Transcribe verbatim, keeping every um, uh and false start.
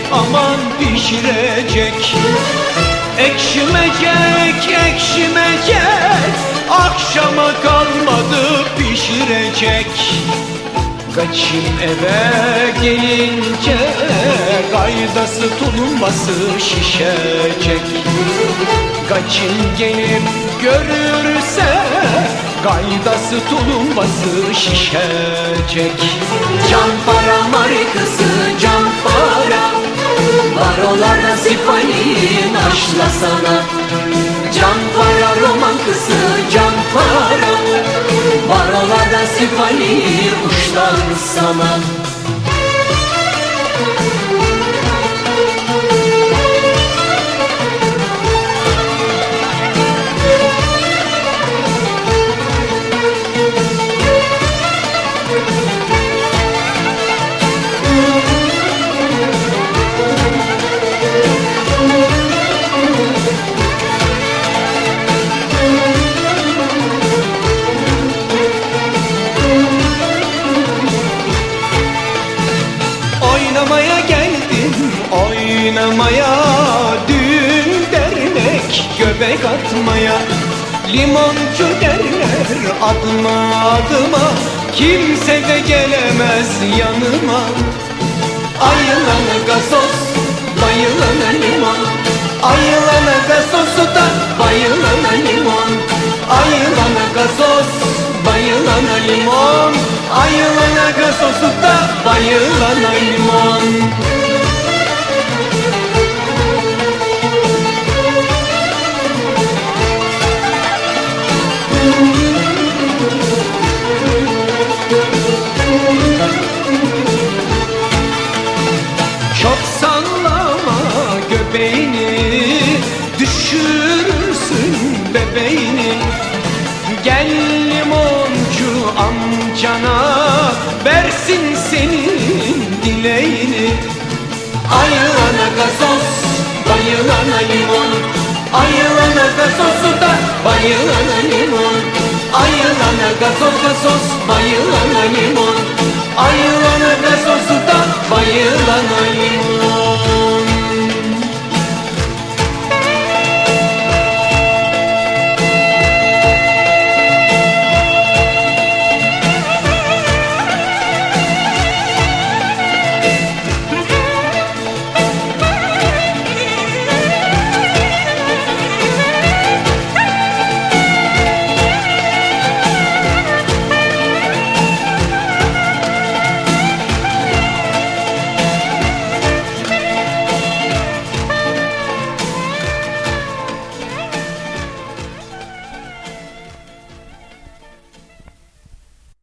aman pişirecek. Ekşimecek, ekşimecek, akşama kalmadı pişirecek. Kaçayım eve gelince, gaydası tulumbası şişecek. Kaçayım gelip görürse, gaydası tulumbası şişecek. Can para marikası, can para, barolarda sipaliğin aşlasana. Can para roman kızı, can para, barolarda sipaliği uçlansana. Oynamaya geldim, oynamaya, düğün dernek göbek atmaya. Limoncu derler adıma adıma, kimse de gelemez yanıma. Ayılana gazoz, bayılana limon, Ayılana gazozu da, bayılana limon, ayılana gazoz, bayılana limon, ayılana gazozu da, bayılana limon. Çok sallama göbeğini, düşürürsün bebeğini. Gel limoncu amcana, versin senin dileğini. Ayılana gazoz, bayılana limon, ayılana gazozu da, bayılana limon, ayılana gazoz gazoz, bayılana